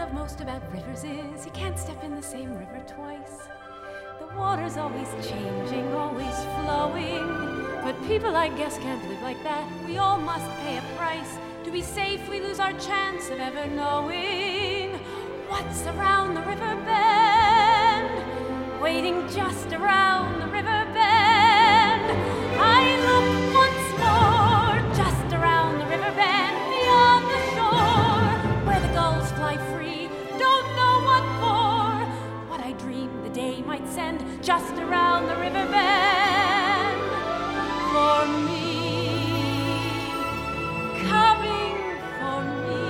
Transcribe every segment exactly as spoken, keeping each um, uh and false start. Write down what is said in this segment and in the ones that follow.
love most about rivers is you can't step in the same river twice. The water's always changing, always flowing. But people, I guess, can't live like that. We all must pay a price. To be safe, we lose our chance of ever knowing what's around the river bend, waiting just around the river bend. I look once more, just around the river bend, beyond the shore, where the gulls fly free, don't know what for. What I dream the day might send, just around the river bend, for me. Coming for me.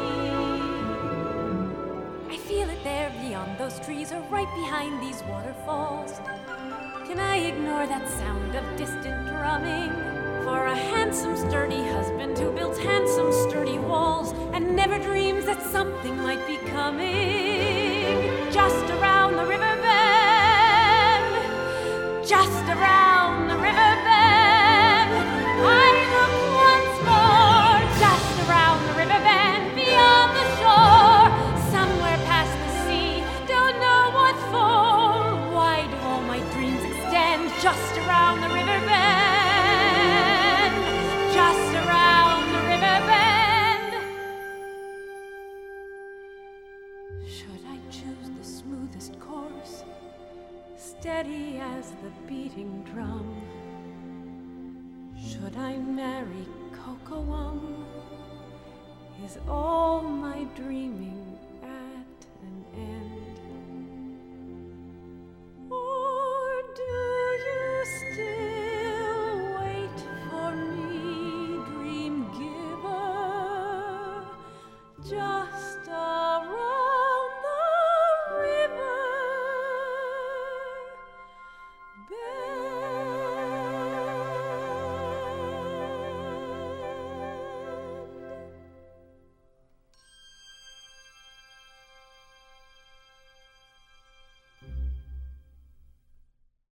I feel it there beyond those trees, or right behind these waterfalls. Can I ignore that sound of distant drumming? For a handsome, sturdy husband who builds handsome, sturdy walls and never dreams that something might be coming. Just around the river bend, just around the river bend, I look once more, just around the river bend, beyond the shore, somewhere past the sea, don't know what for. Why do all my dreams extend just around the river bend, just around the river bend? Should I choose the smoothest course, steady as the beating drum? Should I marry Kocoum? Is all my dreaming at an end? Or do you still wait for me, dream giver, just around the river bend?